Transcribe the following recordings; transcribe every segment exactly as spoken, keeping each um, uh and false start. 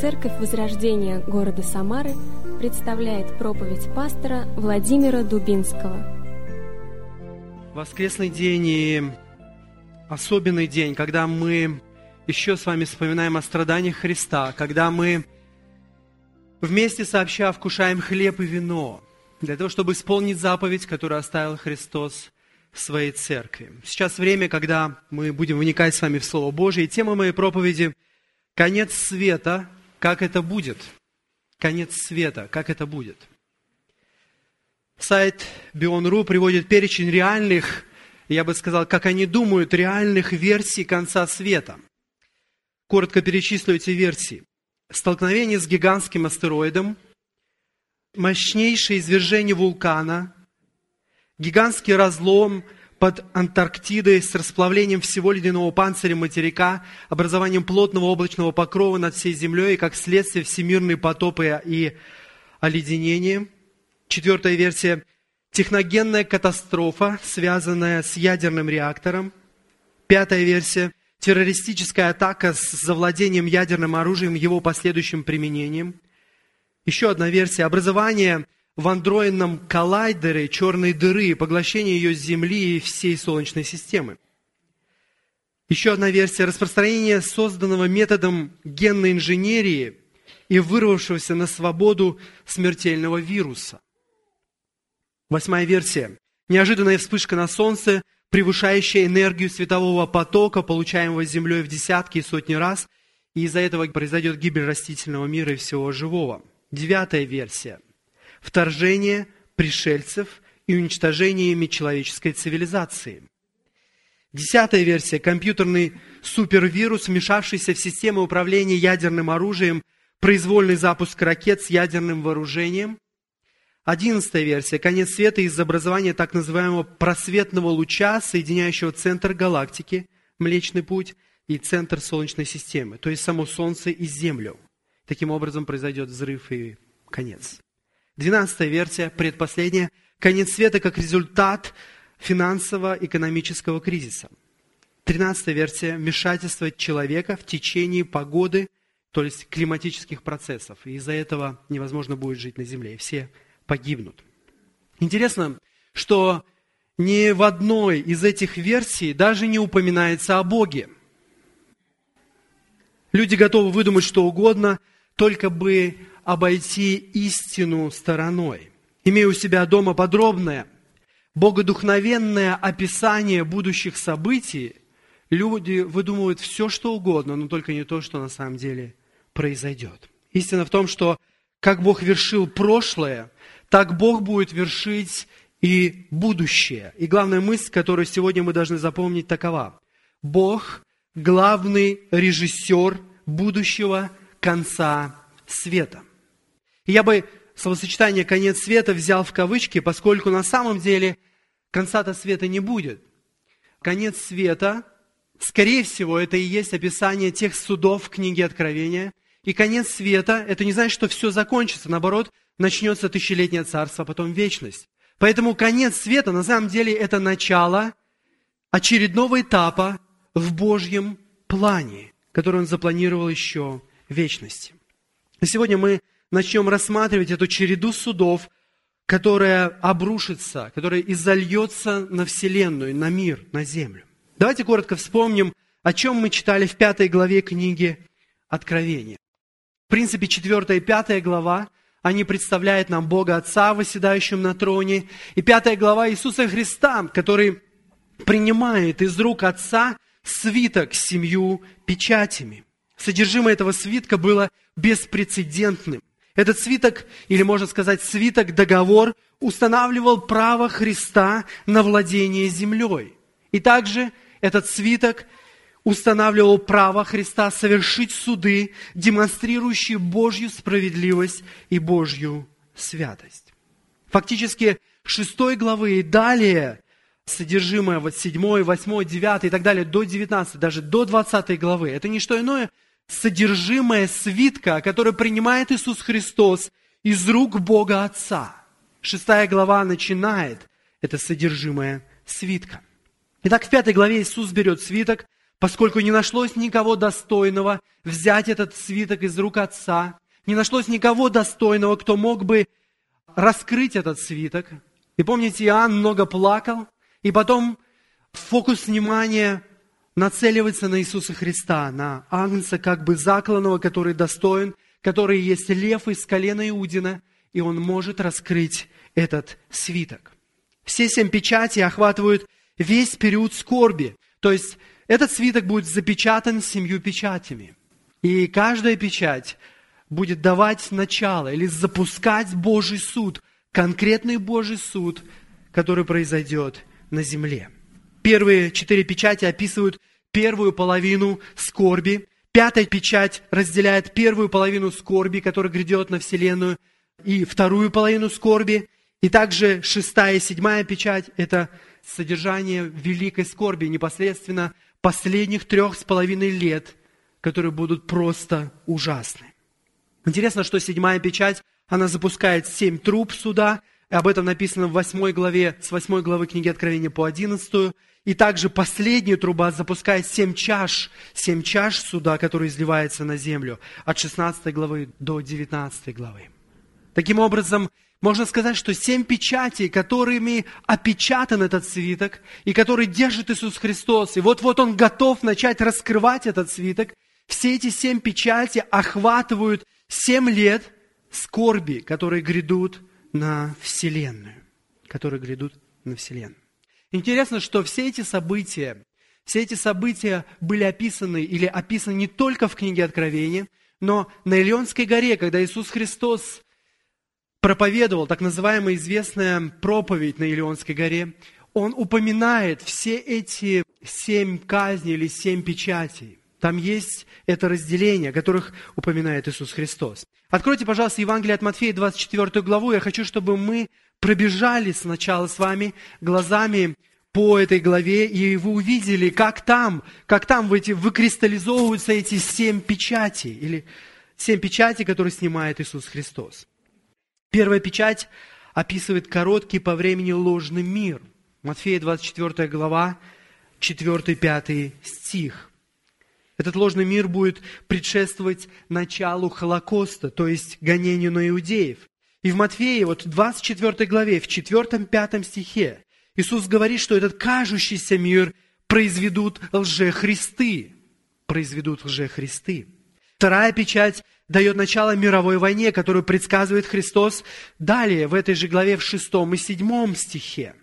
Церковь Возрождения города Самары представляет проповедь пастора Владимира Дубинского. Воскресный день и особенный день, когда мы еще с вами вспоминаем о страданиях Христа, когда мы вместе сообща вкушаем хлеб и вино, для того, чтобы исполнить заповедь, которую оставил Христос в своей церкви. Сейчас время, когда мы будем вникать с вами в Слово Божие, и тема моей проповеди – «Конец света. Как это будет?» Конец света. Как это будет? Сайт Бион точка ру приводит перечень реальных, я бы сказал, как они думают, реальных версий конца света. Коротко перечислю эти версии. Столкновение с гигантским астероидом, мощнейшее извержение вулкана, гигантский разлом под Антарктидой с расплавлением всего ледяного панциря материка, образованием плотного облачного покрова над всей землей и, как следствие, всемирные потопы и оледенение. Четвертая версия – техногенная катастрофа, связанная с ядерным реактором. Пятая версия – террористическая атака с завладением ядерным оружием и его последующим применением. Еще одна версия – образование в андроидном коллайдере черной дыры, поглощение ее с Земли и всей Солнечной системы. Еще одна версия – распространение созданного методом генной инженерии и вырвавшегося на свободу смертельного вируса. Восьмая версия – неожиданная вспышка на Солнце, превышающая энергию светового потока, получаемого Землей в десятки и сотни раз, и из-за этого произойдет гибель растительного мира и всего живого. Девятая версия – вторжение пришельцев и уничтожение ими человеческой цивилизации. Десятая версия – компьютерный супервирус, вмешавшийся в систему управления ядерным оружием, произвольный запуск ракет с ядерным вооружением. Одиннадцатая версия – конец света из-за образования так называемого просветного луча, соединяющего центр галактики, Млечный Путь, и центр Солнечной системы, то есть само Солнце и Землю. Таким образом произойдет взрыв и конец. Двенадцатая версия, предпоследняя, конец света как результат финансово-экономического кризиса. Тринадцатая версия, вмешательство человека в течение погоды, то есть климатических процессов. И из-за этого невозможно будет жить на Земле, и все погибнут. Интересно, что ни в одной из этих версий даже не упоминается о Боге. Люди готовы выдумать что угодно, только бы обойти истину стороной. Имея у себя дома подробное, богодухновенное описание будущих событий, люди выдумывают все, что угодно, но только не то, что на самом деле произойдет. Истина в том, что как Бог вершил прошлое, так Бог будет вершить и будущее. И главная мысль, которую сегодня мы должны запомнить, такова. Бог – главный режиссер будущего конца света. И я бы словосочетание «конец света» взял в кавычки, поскольку на самом деле конца-то света не будет. Конец света, скорее всего, это и есть описание тех судов в книге Откровения. И конец света – это не значит, что все закончится. Наоборот, начнется тысячелетнее царство, а потом вечность. Поэтому конец света на самом деле это начало очередного этапа в Божьем плане, который Он запланировал еще в вечности. И сегодня мы начнем рассматривать эту череду судов, которая обрушится, которая изольется на Вселенную, на мир, на землю. Давайте коротко вспомним, о чем мы читали в пятой главе книги Откровения. В принципе, четвертая и пятая глава, они представляют нам Бога Отца, восседающим на троне, и пятая глава Иисуса Христа, который принимает из рук Отца свиток с семью печатями. Содержимое этого свитка было беспрецедентным. Этот свиток, или можно сказать свиток-договор, устанавливал право Христа на владение землей. И также этот свиток устанавливал право Христа совершить суды, демонстрирующие Божью справедливость и Божью святость. Фактически, шестой главы и далее, содержимое вот седьмой, восьмой, девятой и так далее, до девятнадцатой, даже до двадцатой главы, это не что иное, содержимое свитка, который принимает Иисус Христос из рук Бога Отца. Шестая глава начинает это содержимое свитка. Итак, в пятой главе Иисус берет свиток, поскольку не нашлось никого достойного взять этот свиток из рук Отца, не нашлось никого достойного, кто мог бы раскрыть этот свиток. И помните, Иоанн много плакал, и потом фокус внимания нацеливается на Иисуса Христа, на Агнца, как бы закланного, который достоин, который есть лев из колена Иудина, и он может раскрыть этот свиток. Все семь печатей охватывают весь период скорби. То есть этот свиток будет запечатан семью печатями. И каждая печать будет давать начало или запускать Божий суд, конкретный Божий суд, который произойдет на земле. Первые четыре печати описывают первую половину скорби. Пятая печать разделяет первую половину скорби, которая грядет на вселенную, и вторую половину скорби. И также шестая и седьмая печать – это содержание великой скорби, непосредственно последних трех с половиной лет, которые будут просто ужасны. Интересно, что седьмая печать, она запускает семь труб суда, и об этом написано в восьмой главе, с восьмой главы книги Откровения по одиннадцатую. И также последняя труба запускает семь чаш, семь чаш суда, которые изливаются на землю, от шестнадцатой главы до девятнадцатой главы. Таким образом, можно сказать, что семь печатей, которыми опечатан этот свиток, и который держит Иисус Христос, и вот-вот Он готов начать раскрывать этот свиток, все эти семь печатей охватывают семь лет скорби, которые грядут на Вселенную. Которые грядут на Вселенную. Интересно, что все эти события, все эти события были описаны или описаны не только в книге Откровения, но на Илионской горе, когда Иисус Христос проповедовал так называемая известная проповедь на Илионской горе, Он упоминает все эти семь казней или семь печатей. Там есть это разделение, о которых упоминает Иисус Христос. Откройте, пожалуйста, Евангелие от Матфея, двадцать четвёртую главу. Я хочу, чтобы мы пробежали сначала с вами глазами по этой главе, и вы увидели, как там, как там в эти, выкристаллизовываются эти семь печатей, или семь печатей, которые снимает Иисус Христос. Первая печать описывает короткий по времени ложный мир. Матфея, двадцать четвёртая глава, четвёртый-пятый стих. Этот ложный мир будет предшествовать началу Холокоста, то есть гонению на иудеев. И в Матфея, вот в двадцать четвёртой главе, в четвёртом-пятом стихе, Иисус говорит, что этот кажущийся мир произведут лжехристы. Произведут лжехристы. Вторая печать дает начало мировой войне, которую предсказывает Христос далее, в этой же главе, в шестом и седьмом стихе.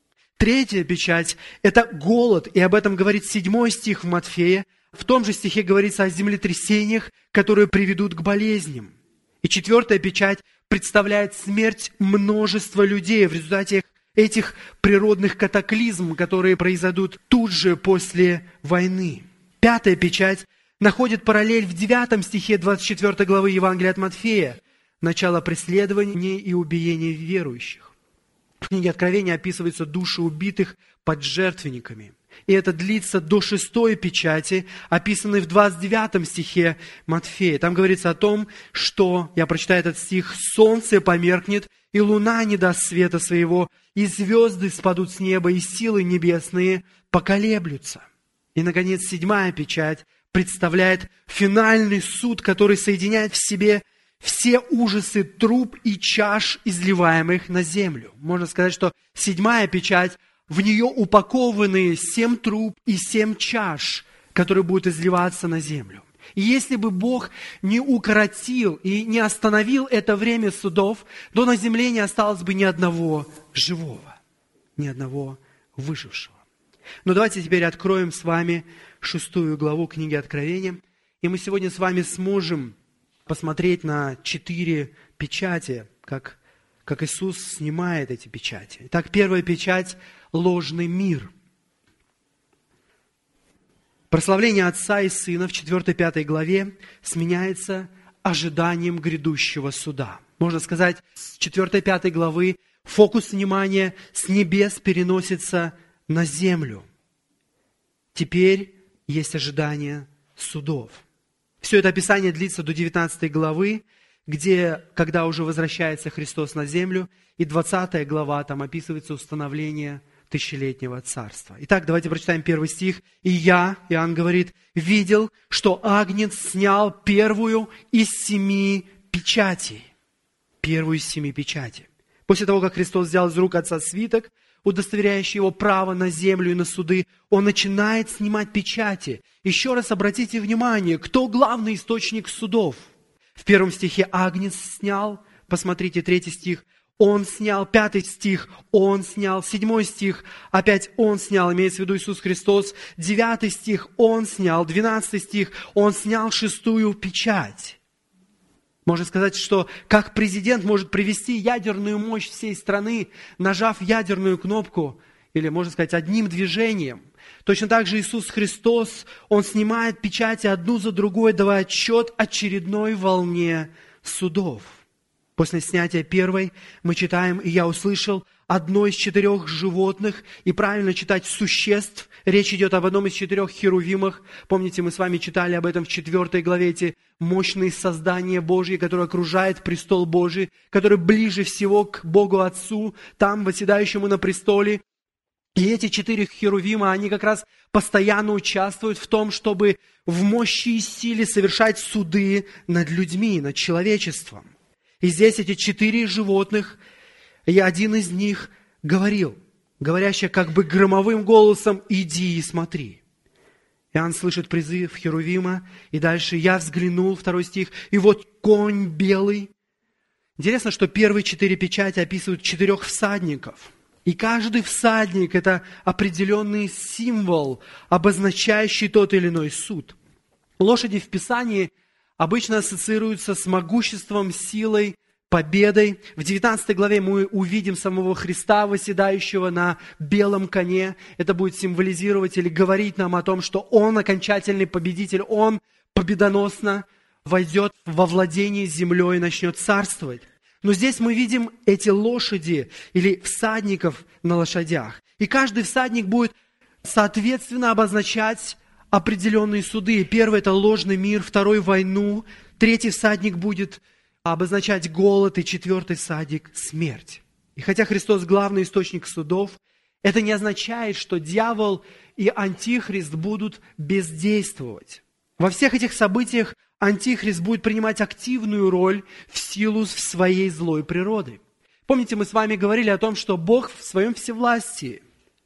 Третья печать – это голод, и об этом говорит седьмой стих в Матфея. В том же стихе говорится о землетрясениях, которые приведут к болезням. И четвертая печать представляет смерть множества людей в результате этих природных катаклизм, которые произойдут тут же после войны. Пятая печать находит параллель в девятом стихе двадцать четвёртой главы Евангелия от Матфея. Начало преследования и убиения верующих. В книге Откровения описываются души убитых под жертвенниками. И это длится до шестой печати, описанной в двадцать девятом стихе Матфея. Там говорится о том, что, я прочитаю этот стих, «Солнце померкнет, и луна не даст света своего, и звезды спадут с неба, и силы небесные поколеблются». И, наконец, седьмая печать представляет финальный суд, который соединяет в себе все ужасы труб и чаш, изливаемых на землю. Можно сказать, что седьмая печать, в нее упакованы семь труб и семь чаш, которые будут изливаться на землю. И если бы Бог не укоротил и не остановил это время судов, то на земле не осталось бы ни одного живого, ни одного выжившего. Но давайте теперь откроем с вами шестую главу книги Откровения, и мы сегодня с вами сможем посмотреть на четыре печати, как, как Иисус снимает эти печати. Итак, первая печать – ложный мир. Прославление Отца и Сына в четвёртой-пятой главе сменяется ожиданием грядущего суда. Можно сказать, с четвёртой-пятой главы фокус внимания с небес переносится на землю. Теперь есть ожидание судов. Все это описание длится до девятнадцатой главы, где, когда уже возвращается Христос на землю, и двадцатая глава, там описывается установление тысячелетнего царства. Итак, давайте прочитаем первый стих. «И я», Иоанн говорит, «видел, что Агнец снял первую из семи печатей». Первую из семи печатей. После того, как Христос взял из рук Отца свиток, удостоверяющий его право на землю и на суды, он начинает снимать печати. Еще раз обратите внимание, кто главный источник судов? В первом стихе Агнец снял, посмотрите, третий стих, он снял, пятый стих, он снял, седьмой стих, опять он снял, имеется в виду Иисус Христос, девятый стих, он снял, двенадцатый стих, он снял шестую печать. Можно сказать, что как президент может привести ядерную мощь всей страны, нажав ядерную кнопку, или, можно сказать, одним движением. Точно так же Иисус Христос, Он снимает печати одну за другой, давая отчет очередной волне судов. После снятия первой мы читаем, «И я услышал одно из четырех животных», и правильно читать «существ». Речь идет об одном из четырех херувимах. Помните, мы с вами читали об этом в четвертой главе, эти мощные создания Божьи, которые окружают престол Божий, которые ближе всего к Богу Отцу, там, восседающему на престоле. И эти четыре херувима, они как раз постоянно участвуют в том, чтобы в мощи и силе совершать суды над людьми, над человечеством. И здесь эти четыре животных, и один из них говорил, говорящий как бы громовым голосом, «Иди и смотри». Иоанн слышит призыв херувима, и дальше «Я взглянул», второй стих, «И вот конь белый». Интересно, что первые четыре печати описывают четырех всадников. И каждый всадник – это определенный символ, обозначающий тот или иной суд. Лошади в Писании обычно ассоциируются с могуществом, силой, победой. В девятнадцатой главе мы увидим самого Христа, восседающего на белом коне. Это будет символизировать или говорить нам о том, что Он окончательный победитель, Он победоносно войдет во владение землей и начнет царствовать. Но здесь мы видим эти лошади или всадников на лошадях. И каждый всадник будет соответственно обозначать определенные суды. Первый – это ложный мир, второй – войну, третий всадник будет обозначать голод, и четвертый всадник – смерть. И хотя Христос – главный источник судов, это не означает, что дьявол и антихрист будут бездействовать. Во всех этих событиях антихрист будет принимать активную роль в силу своей злой природы. Помните, мы с вами говорили о том, что Бог в своем всевластии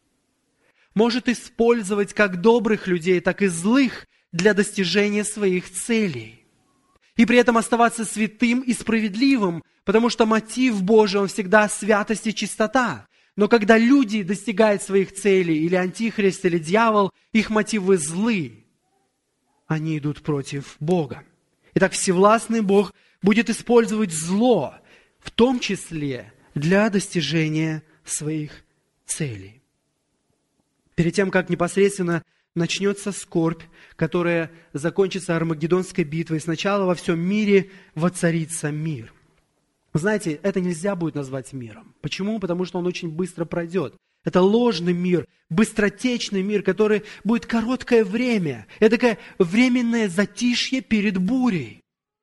может использовать как добрых людей, так и злых для достижения своих целей. И при этом оставаться святым и справедливым, потому что мотив Божий, он всегда святость и чистота. Но когда люди достигают своих целей, или антихрист, или дьявол, их мотивы злы, они идут против Бога. Итак, всевластный Бог будет использовать зло, в том числе для достижения своих целей. Перед тем, как непосредственно начнется скорбь, которая закончится Армагеддонской битвой, сначала во всем мире воцарится мир. Вы знаете, это нельзя будет назвать миром. Почему? Потому что он очень быстро пройдет. Это ложный мир, быстротечный мир, который будет короткое время. Это такое временное затишье перед бурей.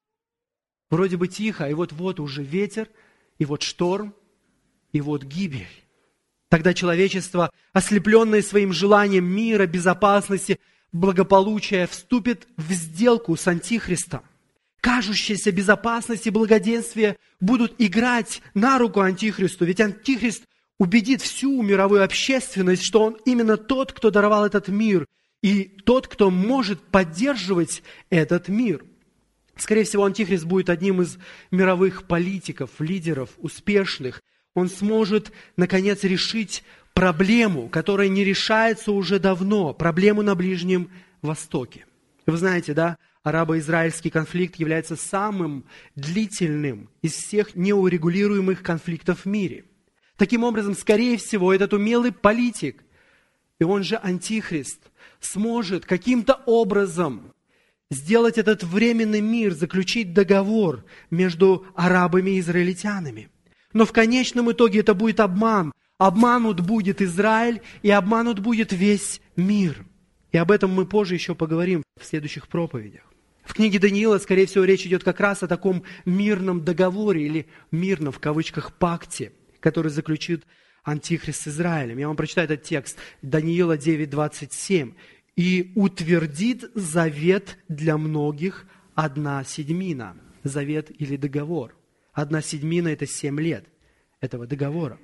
Вроде бы тихо, и вот-вот уже ветер, и вот шторм, и вот гибель. Тогда человечество, ослепленное своим желанием мира, безопасности, благополучия, вступит в сделку с антихристом. Кажущаяся безопасность и благоденствие будут играть на руку антихристу, ведь антихрист убедит всю мировую общественность, что он именно тот, кто даровал этот мир, и тот, кто может поддерживать этот мир. Скорее всего, антихрист будет одним из мировых политиков, лидеров, успешных. Он сможет, наконец, решить проблему, которая не решается уже давно, проблему на Ближнем Востоке. Вы знаете, да, арабо-израильский конфликт является самым длительным из всех неурегулируемых конфликтов в мире. Таким образом, скорее всего, этот умелый политик, и он же антихрист, сможет каким-то образом сделать этот временный мир, заключить договор между арабами и израильтянами. Но в конечном итоге это будет обман. Обманут будет Израиль, и обманут будет весь мир. И об этом мы позже еще поговорим в следующих проповедях. В книге Даниила, скорее всего, речь идет как раз о таком мирном договоре, или мирном, в кавычках, пакте, который заключит Антихрист с Израилем. Я вам прочитаю этот текст. Даниила девять двадцать семь. «И утвердит завет для многих одна седьмина». Завет или договор. Одна седьмина – это семь лет этого договора.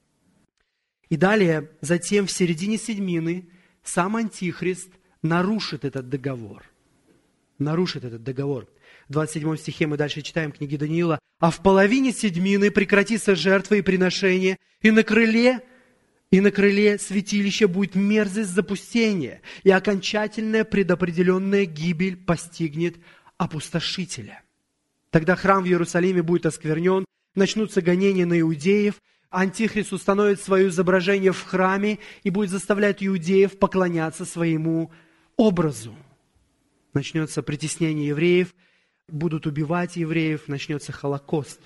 И далее, затем в середине седьмины сам Антихрист нарушит этот договор. Нарушит этот договор. В двадцать седьмом стихе мы дальше читаем книги Даниила. «А в половине седьмины прекратится жертва и приношение, и на крыле, и на крыле святилища будет мерзость запустения, и окончательная предопределенная гибель постигнет опустошителя. Тогда храм в Иерусалиме будет осквернен, начнутся гонения на иудеев, Антихрист установит свое изображение в храме и будет заставлять иудеев поклоняться своему образу. Начнется притеснение евреев, будут убивать евреев, начнется Холокост».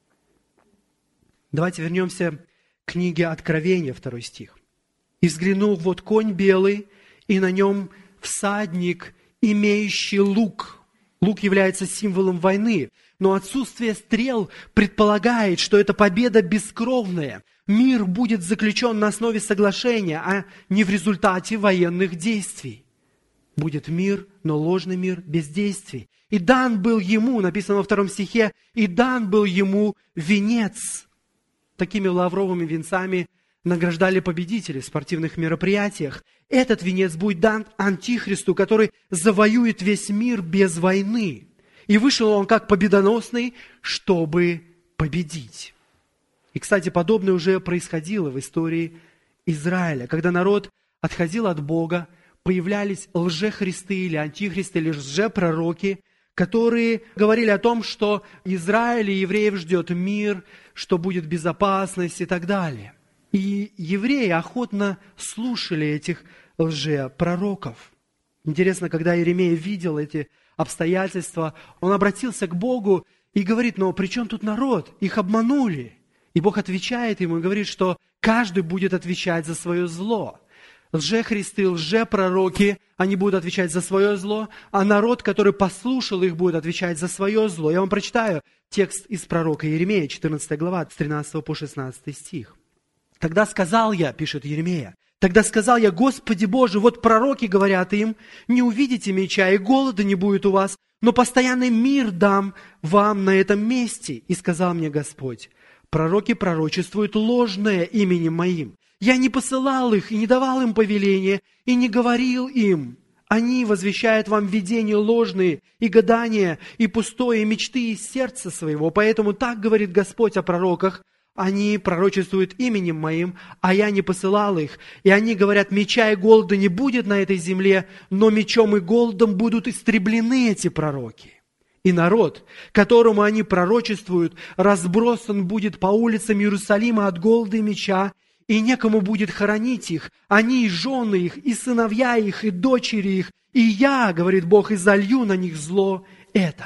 Давайте вернемся к книге Откровения, второй стих. «И взглянул, вот конь белый, и на нем всадник, имеющий лук». Лук является символом войны, но отсутствие стрел предполагает, что это победа бескровная. Мир будет заключен на основе соглашения, а не в результате военных действий. Будет мир, но ложный мир без действий. «И дан был ему», написано во втором стихе, «и дан был ему венец». Такими лавровыми венцами награждали победителей в спортивных мероприятиях. Этот венец будет дан Антихристу, который завоюет весь мир без войны. И вышел он как победоносный, чтобы победить. И, кстати, подобное уже происходило в истории Израиля. Когда народ отходил от Бога, появлялись лжехристы или антихристы, или лжепророки, которые говорили о том, что Израиль и евреев ждет мир, что будет безопасность и так далее. И евреи охотно слушали этих лжепророков. Интересно, когда Иеремия видел эти обстоятельства, он обратился к Богу и говорит: но при чем тут народ? Их обманули. И Бог отвечает ему и говорит, что каждый будет отвечать за свое зло. Лжехристы, лжепророки, они будут отвечать за свое зло, а народ, который послушал их, будет отвечать за свое зло. Я вам прочитаю текст из пророка Иеремия, четырнадцатая глава, с тринадцатого по шестнадцатый стих. «Тогда сказал я», пишет Иеремия, «тогда сказал я: Господи Боже, вот пророки говорят им: не увидите меча, и голода не будет у вас, но постоянный мир дам вам на этом месте. И сказал мне Господь: пророки пророчествуют ложное именем моим. Я не посылал их и не давал им повеления, и не говорил им. Они возвещают вам видения ложные, и гадания, и пустое, и мечты из сердца своего. Поэтому так говорит Господь о пророках: они пророчествуют именем моим, а я не посылал их. И они говорят: меча и голода не будет на этой земле, но мечом и голодом будут истреблены эти пророки. И народ, которому они пророчествуют, разбросан будет по улицам Иерусалима от голода и меча, и некому будет хоронить их, они и жены их, и сыновья их, и дочери их, и я, говорит Бог, изолью на них зло это».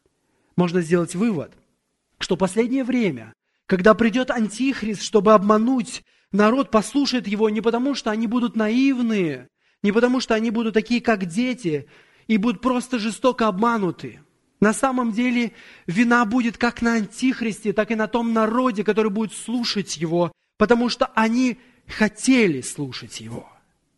Можно сделать вывод, что последнее время, когда придет Антихрист, чтобы обмануть, народ послушает его не потому, что они будут наивные, не потому, что они будут такие, как дети, и будут просто жестоко обмануты. На самом деле вина будет как на Антихристе, так и на том народе, который будет слушать его, потому что они хотели слушать его.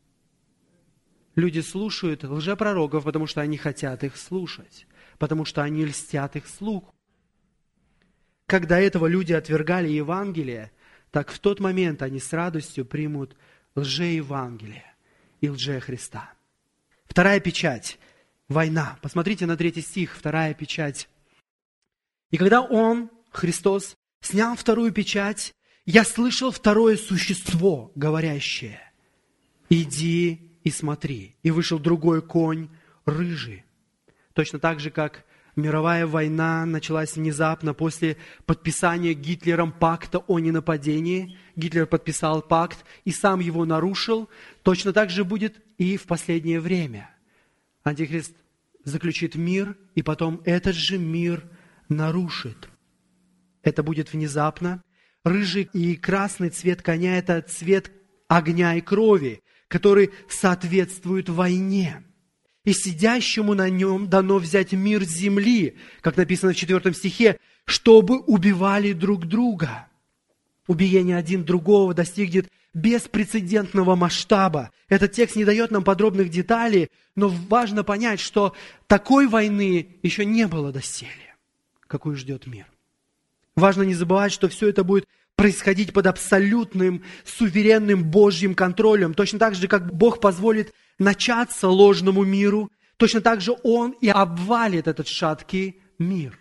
Люди слушают лжепророков, потому что они хотят их слушать, потому что они льстят их слуху. Когда этого люди отвергали Евангелие, так в тот момент они с радостью примут лжеевангелие и лжехриста. Вторая печать – война. Посмотрите на третий стих, вторая печать. «И когда Он, Христос, снял вторую печать, я слышал второе существо, говорящее: иди и смотри. И вышел другой конь, рыжий». Точно так же, как мировая война началась внезапно после подписания Гитлером пакта о ненападении. Гитлер подписал пакт и сам его нарушил. Точно так же будет и в последнее время. Антихрист заключит мир, и потом этот же мир нарушит. Это будет внезапно. Рыжий и красный цвет коня – это цвет огня и крови, который соответствует войне. И сидящему на нем дано взять мир с земли, как написано в четвертом стихе, чтобы убивали друг друга. убиение один другого достигнет беспрецедентного масштаба. Этот текст не дает нам подробных деталей, но важно понять, что такой войны еще не было доселе, какую ждет мир. Важно не забывать, что все это будет происходить под абсолютным, суверенным Божьим контролем. Точно так же, как Бог позволит начаться ложному миру, точно так же Он и обвалит этот шаткий мир.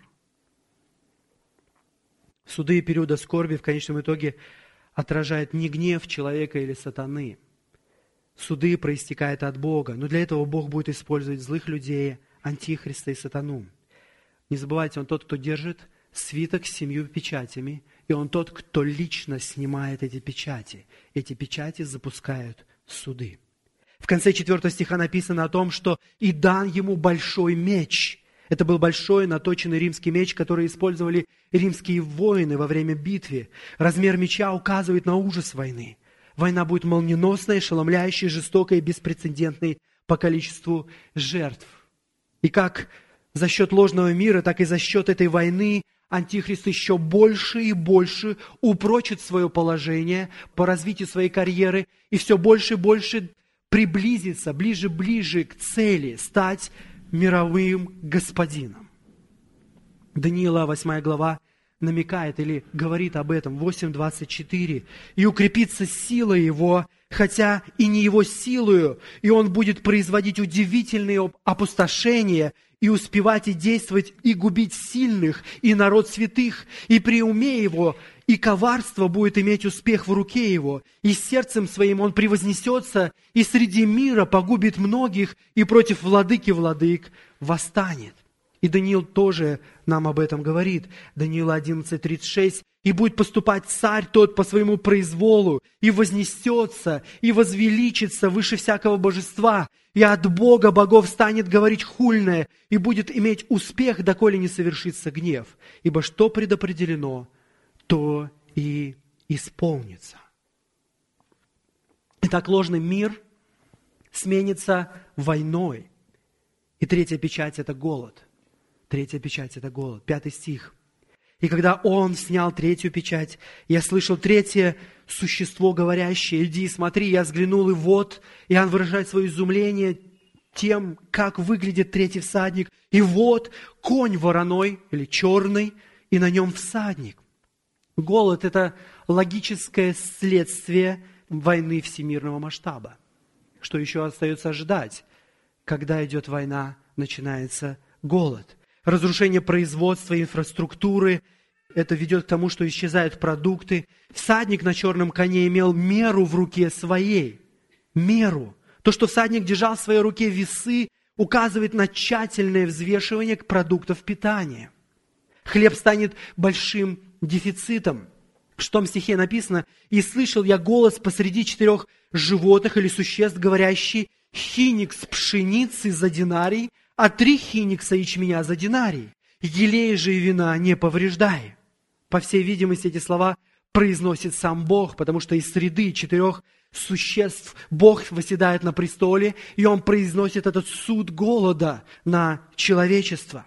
Суды периода скорби в конечном итоге отражают не гнев человека или сатаны. Суды проистекают от Бога, но для этого Бог будет использовать злых людей, антихриста и сатану. Не забывайте, Он тот, кто держит свиток с семью печатями, и Он тот, кто лично снимает эти печати. Эти печати запускают суды. В конце четвёртого стиха написано о том, что «и дан ему большой меч». Это был большой наточенный римский меч, который использовали римские воины во время битвы. Размер меча указывает на ужас войны. Война будет молниеносной, ошеломляющей, жестокой и беспрецедентной по количеству жертв. И как за счет ложного мира, так и за счет этой войны Антихрист еще больше и больше упрочит свое положение по развитию своей карьеры и все больше и больше приблизится, ближе-ближе к цели стать мировым господином. Даниила, восьмая глава, намекает или говорит об этом, восемь двадцать четыре. «И укрепится сила его, хотя и не его силою, и он будет производить удивительные опустошения, и успевать и действовать, и губить сильных, и народ святых, и при уме его, и коварство будет иметь успех в руке его, и сердцем своим он превознесется, и среди мира погубит многих, и против владыки владык восстанет». И Даниил тоже нам об этом говорит. Даниила одиннадцать тридцать шесть. «И будет поступать царь тот по своему произволу, и вознесется, и возвеличится выше всякого божества, и от Бога богов станет говорить хульное, и будет иметь успех, доколе не совершится гнев. Ибо что предопределено, то и исполнится». Итак, ложный мир сменится войной. И третья печать – это голод. Третья печать – это голод. Пятый стих. «И когда он снял третью печать, я слышал третье существо, говорящее: иди и смотри, я взглянул, и вот». Иоанн выражает свое изумление тем, как выглядит третий всадник. «И вот конь вороной или черный, и на нем всадник». Голод – это логическое следствие войны всемирного масштаба. Что еще остается ожидать? Когда идет война, начинается голод. Разрушение производства, инфраструктуры. Это ведет к тому, что исчезают продукты. Всадник на черном коне имел меру в руке своей. Меру. То, что всадник держал в своей руке весы, указывает на тщательное взвешивание продуктов питания. Хлеб станет большим дефицитом. В шестом стихе написано: «И слышал я голос посреди четырех животных или существ, говорящий: хиникс пшеницы за динарий, а три хиникса ячменя за динарий. Елея же и вина не повреждай». По всей видимости, эти слова произносит сам Бог, потому что из среды четырех существ Бог восседает на престоле, и Он произносит этот суд голода на человечество.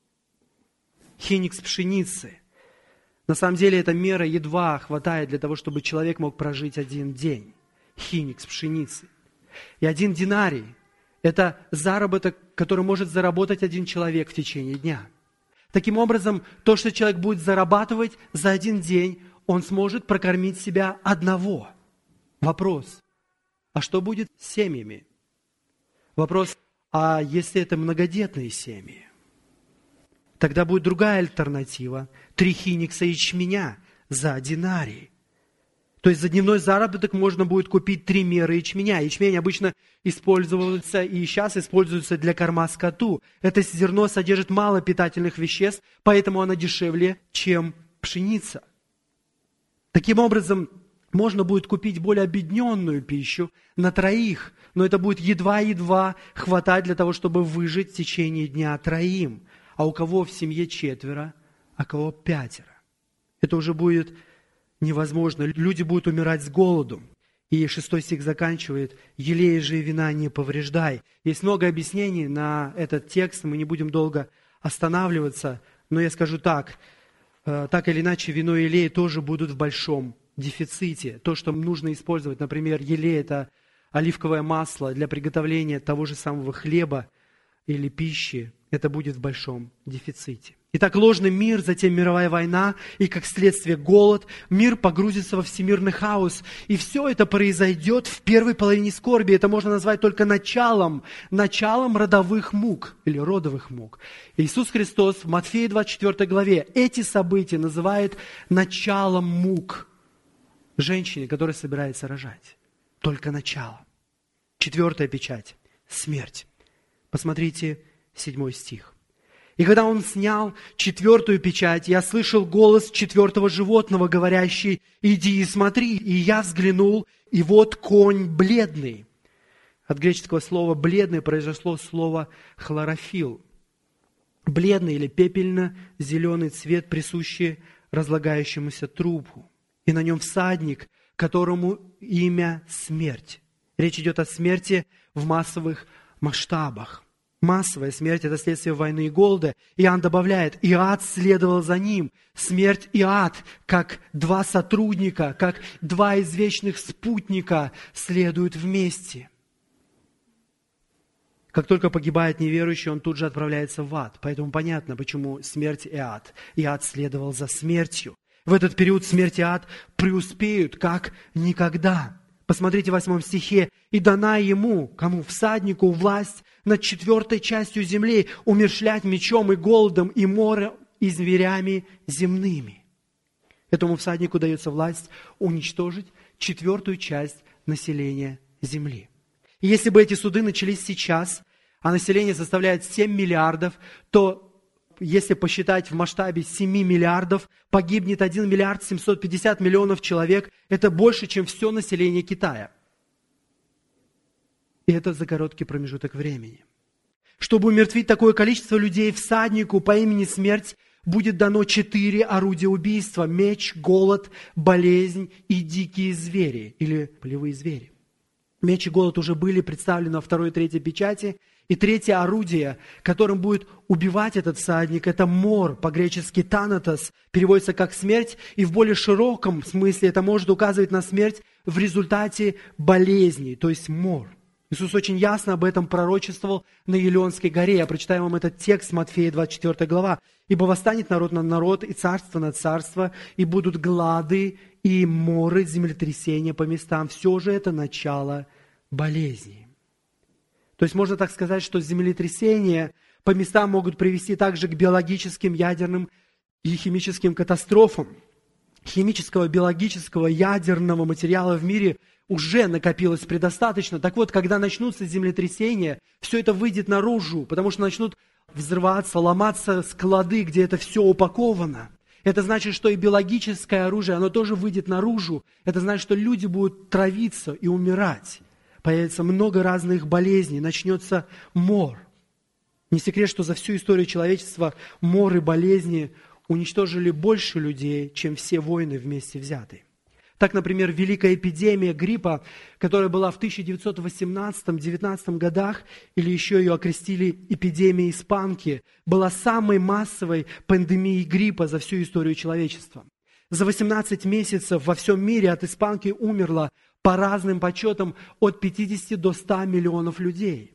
Хиникс пшеницы. На самом деле, эта мера едва хватает для того, чтобы человек мог прожить один день. Хиникс пшеницы. И один динарий – это заработок, который может заработать один человек в течение дня. Таким образом, то, что человек будет зарабатывать за один день, он сможет прокормить себя одного. Вопрос: а что будет с семьями? Вопрос: а если это многодетные семьи? Тогда будет другая альтернатива – три хиникса ячменя за динарий. То есть за дневной заработок можно будет купить три меры ячменя. Ячмень обычно используется и сейчас используется для корма скоту. Это зерно содержит мало питательных веществ, поэтому оно дешевле, чем пшеница. Таким образом, можно будет купить более обедненную пищу на троих, но это будет едва-едва хватать для того, чтобы выжить в течение дня троим. А у кого в семье четверо, а кого пятеро. Это уже будет невозможно. Люди будут умирать с голоду. И шестой стих заканчивает: «Елея же и вина не повреждай». Есть много объяснений на этот текст, мы не будем долго останавливаться, но я скажу так. Так или иначе, вино и елей тоже будут в большом дефиците. То, что нужно использовать, например, елей – это оливковое масло для приготовления того же самого хлеба или пищи, это будет в большом дефиците. Итак, ложный мир, затем мировая война и, как следствие, голод. Мир погрузится во всемирный хаос. И все это произойдет в первой половине скорби. Это можно назвать только началом, началом родовых мук или родовых мук. Иисус Христос в Матфея двадцать четвёртой главе эти события называет началом мук женщине, которая собирается рожать. Только начало. Четвертая печать – смерть. Посмотрите седьмой стих. «И когда он снял четвертую печать, я слышал голос четвертого животного, говорящий: иди и смотри. И я взглянул, и вот конь бледный». От греческого слова «бледный» произошло слово «хлорофилл». Бледный или пепельно-зеленый цвет, присущий разлагающемуся трупу. И на нем всадник, которому имя смерть. Речь идет о смерти в массовых масштабах. Массовая смерть – это следствие войны и голода. Иоанн добавляет: и ад следовал за ним. Смерть и ад, как два сотрудника, как два извечных спутника, следуют вместе. Как только погибает неверующий, он тут же отправляется в ад. Поэтому понятно, почему смерть и ад. И ад следовал за смертью. В этот период смерть и ад преуспеют, как никогда. Посмотрите в восьмом стихе. «И дана ему, кому? Всаднику, власть над четвертой частью земли, умерщвлять мечом и голодом, и морем, и зверями земными». Этому всаднику дается власть уничтожить четвертую часть населения земли. И если бы эти суды начались сейчас, а население составляет семь миллиардов, то если посчитать в масштабе семь миллиардов, погибнет один миллиард семьсот пятьдесят миллионов человек. Это больше, чем все население Китая. И это за короткий промежуток времени. Чтобы умертвить такое количество людей, всаднику по имени Смерть будет дано четыре орудия убийства: меч, голод, болезнь и дикие звери или полевые звери. Меч и голод уже были представлены во второй и третьей печати. И третье орудие, которым будет убивать этот всадник, это мор, по-гречески «танатос», переводится как «смерть», и в более широком смысле это может указывать на смерть в результате болезней, то есть мор. Иисус очень ясно об этом пророчествовал на Елеонской горе. Я прочитаю вам этот текст, Матфея двадцать четвёртая глава. «Ибо восстанет народ над народ, и царство над царство, и будут глады, и моры, землетрясения по местам». Все же это начало болезней. То есть можно так сказать, что землетрясения по местам могут привести также к биологическим, ядерным и химическим катастрофам. Химического, биологического, ядерного материала в мире уже накопилось предостаточно. Так вот, когда начнутся землетрясения, все это выйдет наружу, потому что начнут взрываться, ломаться склады, где это все упаковано. Это значит, что и биологическое оружие, оно тоже выйдет наружу. Это значит, что люди будут травиться и умирать. Появится много разных болезней, начнется мор. Не секрет, что за всю историю человечества мор и болезни уничтожили больше людей, чем все войны вместе взятые. Так, например, великая эпидемия гриппа, которая была в тысяча девятьсот восемнадцатом — девятнадцатом годах, или еще ее окрестили эпидемией испанки, была самой массовой пандемией гриппа за всю историю человечества. За восемнадцать месяцев во всем мире от испанки умерло по разным подсчетам от пятидесяти до ста миллионов людей.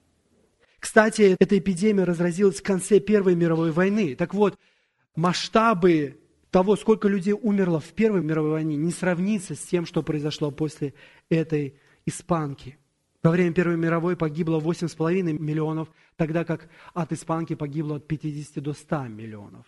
Кстати, эта эпидемия разразилась в конце Первой мировой войны. Так вот, масштабы того, сколько людей умерло в Первой мировой войне, не сравнится с тем, что произошло после этой испанки. Во время Первой мировой погибло восемь с половиной миллионов, тогда как от испанки погибло от пятидесяти до ста миллионов.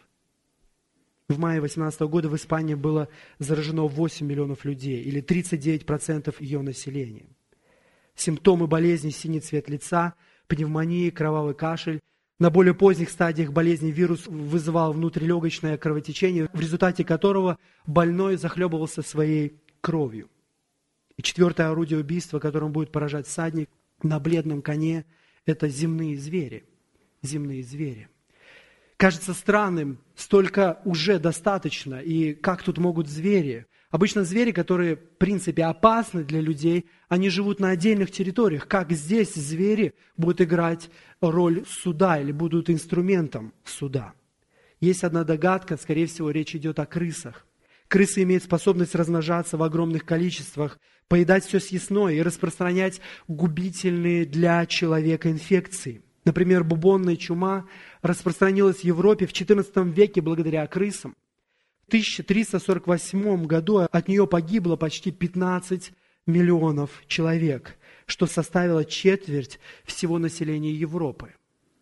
В мае две тысячи восемнадцатого года в Испании было заражено восемь миллионов людей, или тридцать девять процентов ее населения. Симптомы болезни: синий цвет лица, пневмония, кровавый кашель. На более поздних стадиях болезни вирус вызывал внутрилегочное кровотечение, в результате которого больной захлебывался своей кровью. И четвертое орудие убийства, которым будет поражать всадник на бледном коне, это земные звери. Земные звери. Кажется странным, столько уже достаточно, и как тут могут звери? Обычно звери, которые, в принципе, опасны для людей, они живут на отдельных территориях. Как здесь звери будут играть роль суда или будут инструментом суда? Есть одна догадка, скорее всего, речь идет о крысах. Крысы имеют способность размножаться в огромных количествах, поедать все съестное и распространять губительные для человека инфекции. Например, бубонная чума распространилась в Европе в четырнадцатом веке благодаря крысам. В тысяча триста сорок восьмом году от нее погибло почти пятнадцать миллионов человек, что составило четверть всего населения Европы.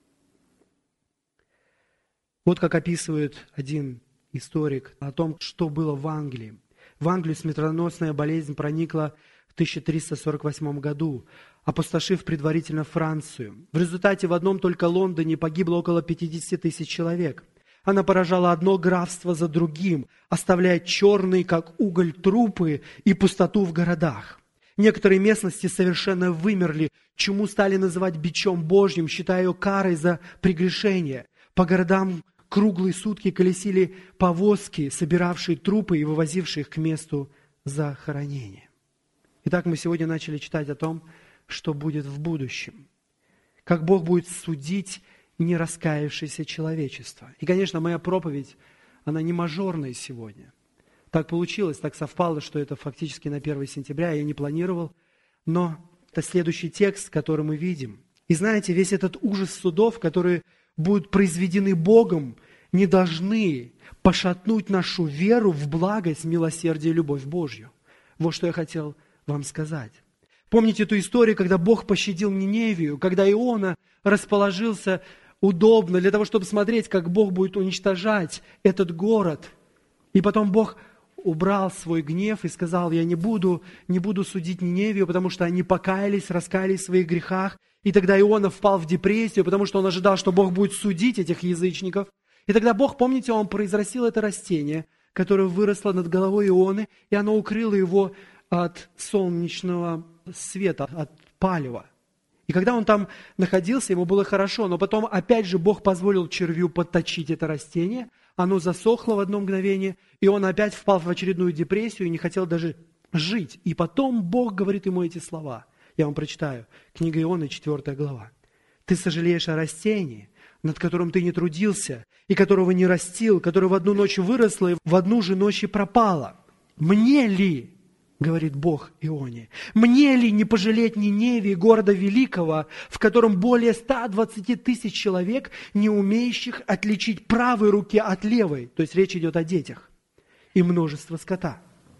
Вот как описывает один историк о том, что было в Англии. В Англию смертоносная болезнь проникла в тысяча триста сорок восьмом году, опустошив предварительно Францию. В результате в одном только Лондоне погибло около пятьдесят тысяч человек. Она поражала одно графство за другим, оставляя черные, как уголь, трупы и пустоту в городах. Некоторые местности совершенно вымерли, чуму стали называть бичом Божьим, считая ее карой за прегрешение. По городам круглые сутки колесили повозки, собиравшие трупы и вывозившие их к месту захоронения. Итак, мы сегодня начали читать о том, что будет в будущем. Как Бог будет судить нераскаявшееся человечество. И, конечно, моя проповедь, она не мажорная сегодня. Так получилось, так совпало, что это фактически на первое сентября, я не планировал. Но это следующий текст, который мы видим. И знаете, весь этот ужас судов, которые будут произведены Богом, не должны пошатнуть нашу веру в благость, милосердие и любовь Божью. Вот что я хотел вам сказать. Помните эту историю, когда Бог пощадил Ниневию, когда Иона расположился удобно для того, чтобы смотреть, как Бог будет уничтожать этот город. И потом Бог убрал свой гнев и сказал: я не буду, не буду судить Ниневию, потому что они покаялись, раскаялись в своих грехах. И тогда Иона впал в депрессию, потому что он ожидал, что Бог будет судить этих язычников. И тогда Бог, помните, Он произрастил это растение, которое выросло над головой Ионы, и оно укрыло его от солнечного света, от палева. И когда он там находился, ему было хорошо, но потом опять же Бог позволил червю подточить это растение, оно засохло в одно мгновение, и он опять впал в очередную депрессию и не хотел даже жить. И потом Бог говорит ему эти слова. Я вам прочитаю. Книга Ионы, четвёртая глава. «Ты сожалеешь о растении, над которым ты не трудился, и которого не растил, которое в одну ночь выросло и в одну же ночь и пропало. Мне ли, говорит Бог Ионе, мне ли не пожалеть Ниневии, города великого, в котором более ста двадцати тысяч человек, не умеющих отличить правой руки от левой?» То есть речь идет о детях. «И множество скота».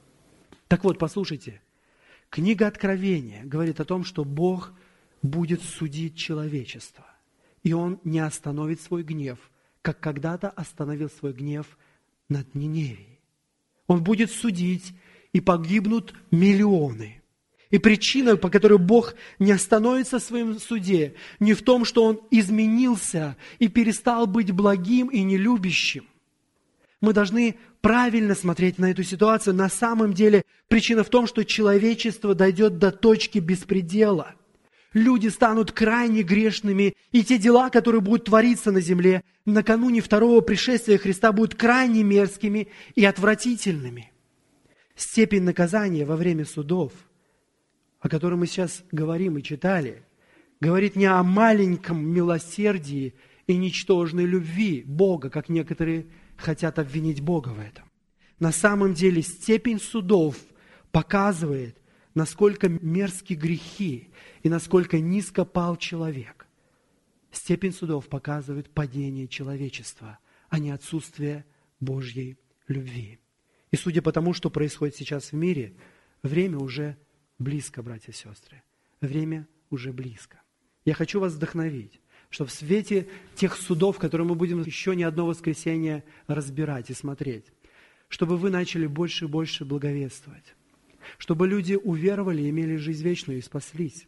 Так вот, послушайте. Книга Откровения говорит о том, что Бог будет судить человечество. И Он не остановит свой гнев, как когда-то остановил свой гнев над Ниневией. Он будет судить, и погибнут миллионы. И причина, по которой Бог не остановится в своем суде, не в том, что Он изменился и перестал быть благим и нелюбящим. Мы должны правильно смотреть на эту ситуацию. На самом деле причина в том, что человечество дойдет до точки беспредела. Люди станут крайне грешными, и те дела, которые будут твориться на земле накануне второго пришествия Христа, будут крайне мерзкими и отвратительными. Степень наказания во время судов, о котором мы сейчас говорим и читали, говорит не о маленьком милосердии и ничтожной любви Бога, как некоторые хотят обвинить Бога в этом. На самом деле степень судов показывает, насколько мерзки грехи и насколько низко пал человек. Степень судов показывает падение человечества, а не отсутствие Божьей любви. И судя по тому, что происходит сейчас в мире, время уже близко, братья и сестры. Время уже близко. Я хочу вас вдохновить, что в свете тех судов, которые мы будем еще не одно воскресенье разбирать и смотреть, чтобы вы начали больше и больше благовествовать, чтобы люди уверовали, имели жизнь вечную и спаслись.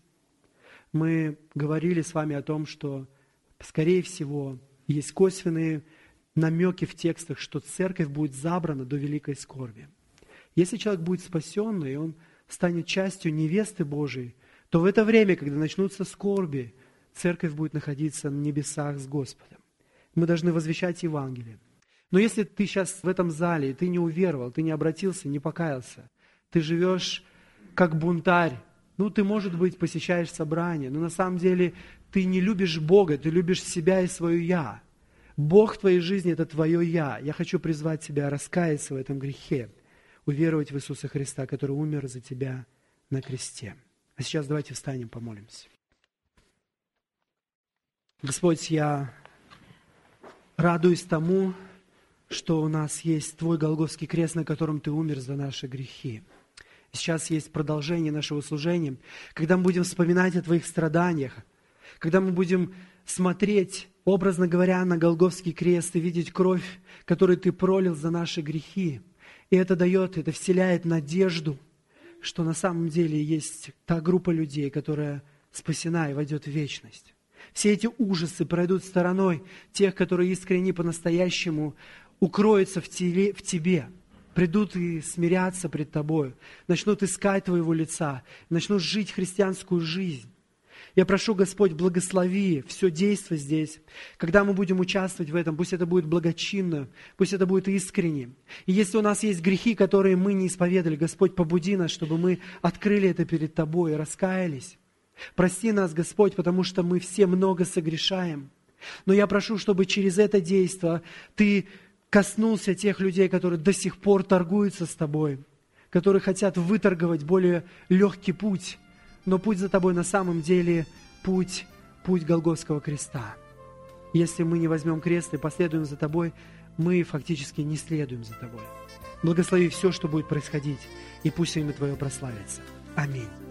Мы говорили с вами о том, что, скорее всего, есть косвенные намеки в текстах, что церковь будет забрана до великой скорби. Если человек будет спасен, и он станет частью невесты Божией, то в это время, когда начнутся скорби, церковь будет находиться на небесах с Господом. Мы должны возвещать Евангелие. Но если ты сейчас в этом зале, и ты не уверовал, ты не обратился, не покаялся, ты живешь как бунтарь, ну, ты, может быть, посещаешь собрания, но на самом деле ты не любишь Бога, ты любишь себя и свое «я». Бог в твоей жизни – это твое «я». Я хочу призвать тебя раскаяться в этом грехе уверовать в Иисуса Христа, который умер за тебя на кресте. А сейчас давайте встанем, помолимся. Господь, я радуюсь тому, что у нас есть Твой Голгофский крест, на котором Ты умер за наши грехи. Сейчас есть продолжение нашего служения, когда мы будем вспоминать о Твоих страданиях, когда мы будем смотреть, образно говоря, на Голгофский крест и видеть кровь, которую Ты пролил за наши грехи. И это дает, это вселяет надежду, что на самом деле есть та группа людей, которая спасена и войдет в вечность. Все эти ужасы пройдут стороной тех, которые искренне по-настоящему укроются в тебе, в тебе, придут и смирятся пред Тобою, начнут искать Твоего лица, начнут жить христианскую жизнь. Я прошу, Господь, благослови все действие здесь. Когда мы будем участвовать в этом, пусть это будет благочинно, пусть это будет искренне. И если у нас есть грехи, которые мы не исповедали, Господь, побуди нас, чтобы мы открыли это перед Тобой и раскаялись. Прости нас, Господь, потому что мы все много согрешаем. Но я прошу, чтобы через это действие Ты коснулся тех людей, которые до сих пор торгуются с Тобой, которые хотят выторговать более легкий путь. Но путь за Тобой на самом деле путь, путь Голгофского креста. Если мы не возьмем крест и последуем за Тобой, мы фактически не следуем за Тобой. Благослови все, что будет происходить, и пусть имя Твое прославится. Аминь.